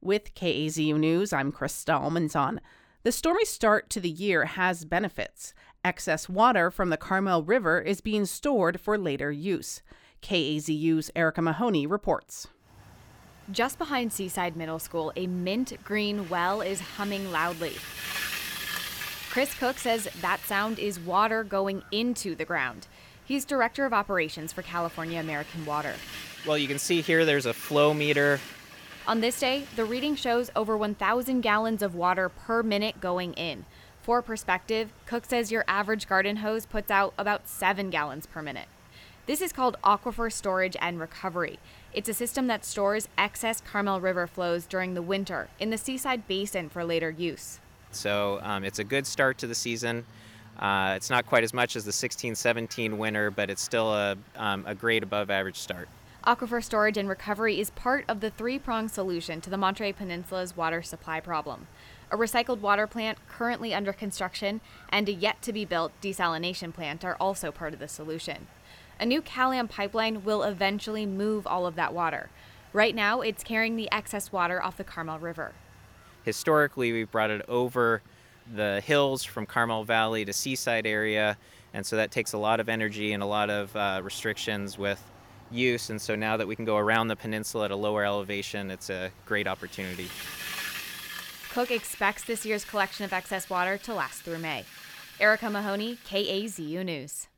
With KAZU News, I'm Krista Almanzon. The stormy start to the year has benefits. Excess water from the Carmel River is being stored for later use. KAZU's Erica Mahoney reports. Just behind Seaside Middle School, a mint green well is humming loudly. Chris Cook says that sound is water going into the ground. He's Director of Operations for California American Water. Well, you can see here there's a flow meter. On this day, the reading shows over 1,000 gallons of water per minute going in. For perspective, Cook says your average garden hose puts out about 7 gallons per minute. This is called aquifer storage and recovery. It's a system that stores excess Carmel River flows during the winter in the Seaside Basin for later use. So it's a good start to the season. It's not quite as much as the 16-17 winter, but it's still a great above average start. Aquifer storage and recovery is part of the three-pronged solution to the Monterey Peninsula's water supply problem. A recycled water plant currently under construction and a yet-to-be-built desalination plant are also part of the solution. A new Cal-Am pipeline will eventually move all of that water. Right now, it's carrying the excess water off the Carmel River. Historically, we've brought it over the hills from Carmel Valley to Seaside area, and so that takes a lot of energy and a lot of restrictions with use, and so now that we can go around the peninsula at a lower elevation, it's a great opportunity. Cook expects this year's collection of excess water to last through May. Erica Mahoney, KAZU News.